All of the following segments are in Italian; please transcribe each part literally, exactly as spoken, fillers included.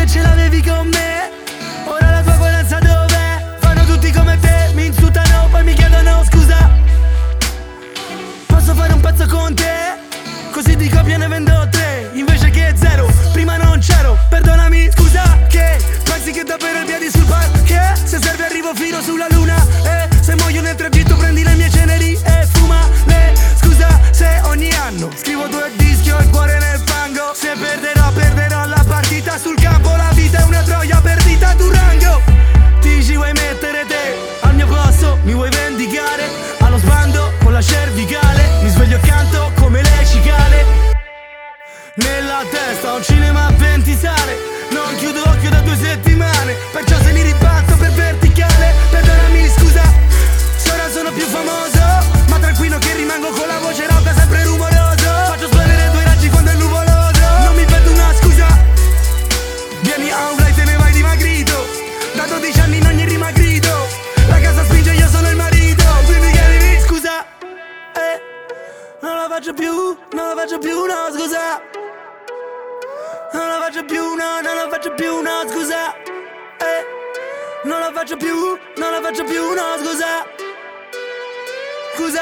ce l'avevi con me, ora la tua coerenza dov'è? Fanno tutti come te, mi insultano, poi mi chiedono scusa. Posso fare un pezzo con te? Così di copie ne vendo tre, invece che zero, prima non c'ero. Perdonami, scusa, che pensi che davvero i piedi sul parquet? Se serve arrivo fino sulla luna, e se muoio nel tragitto prendi le mie ceneri e fuma le. Scusa se ogni anno scrivo due dischi, ho il cuore nel fango. Se perderò, perderò la partita sul campo. La vita è una troia perdita, Durango. Ti ci vuoi mettere te al mio posto, mi vuoi vendicare? Allo sbando con la cervicale, mi sveglio accanto come le cicale. Nella testa un cinema a venti sale, non chiudo occhio da due settimane, perciò se li ribatto per verticale. Perdonami, scusa, se ora sono più famoso, ma tranquillo che rimango con la voce rauca sempre rumoroso. Faccio splendere due raggi quando è nuvoloso. Non mi vedo una scusa, vieni a un flight e ne vai dimagrito. Da dodici anni non gli rimagrito, la casa spinge, io sono il marito. Quindi chiedimi scusa, eh, non la faccio più, non la faccio più, no scusa. Non la faccio più, no, non la faccio più, no scusa, eh, non la faccio più, non la faccio più, no scusa. Scusa,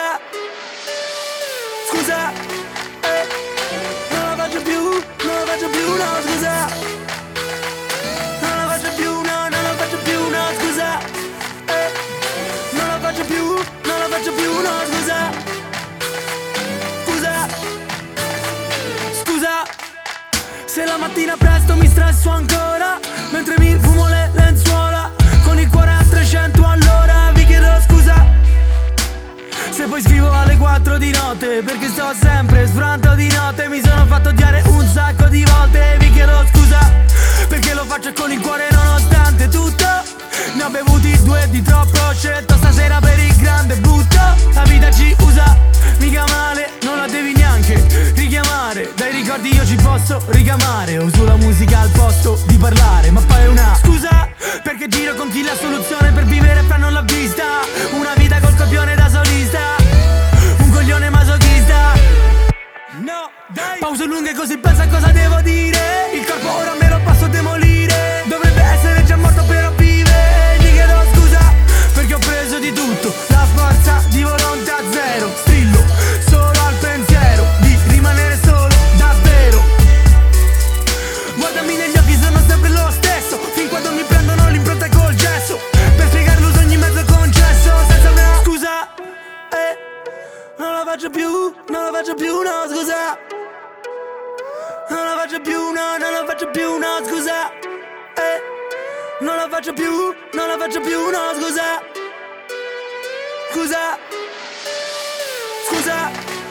scusa, eh, non la faccio più, non la faccio più, no scusa. Non la faccio più, no, non la faccio più, no scusa, eh, non la faccio più, non la faccio più, no scusa. Scusa, scusa, se la mattina presto mi stresso ancora, mentre mi fumo le lenzuola, con il cuore a trecento all'ora. Vi chiedo scusa se poi scrivo alle quattro di notte, perché sto sempre sfranto di notte. Mi sono fatto odiare un sacco di volte. Vi chiedo scusa perché lo faccio con il cuore nonostante tutto. Ne ho bevuti due di troppo, ho scelto stasera per il grande butto. La vita ci usa, mica male, non la devi neanche richiamare. Dai ricordi io ci posso ricamare, uso la musica al posto di parlare. Ma poi è una scusa perché giro con chi la soluzione per vivere fra non l'ha vista. Una vita col copione da solista, un coglione masochista. No, dai. Pause lunghe così pensa a cosa devo dire. Il corpo ora me lo posso demolire, dovrebbe essere già morto però vive. Gli chiedo scusa perché ho preso di tutto, la forza di volontà zero. Strillo solo al pensiero di rimanere solo davvero. Guardami negli occhi, sono sempre lo stesso, fin quando mi prendono l'impronta col gesso. Per spiegarlo uso ogni mezzo concesso, senza una scusa, eh, non la faccio più, non la faccio più, no scusa. Non la faccio più, no, non la faccio più, no scusa, eh, non la faccio più, non la faccio più, no scusa. Scusa, scusa.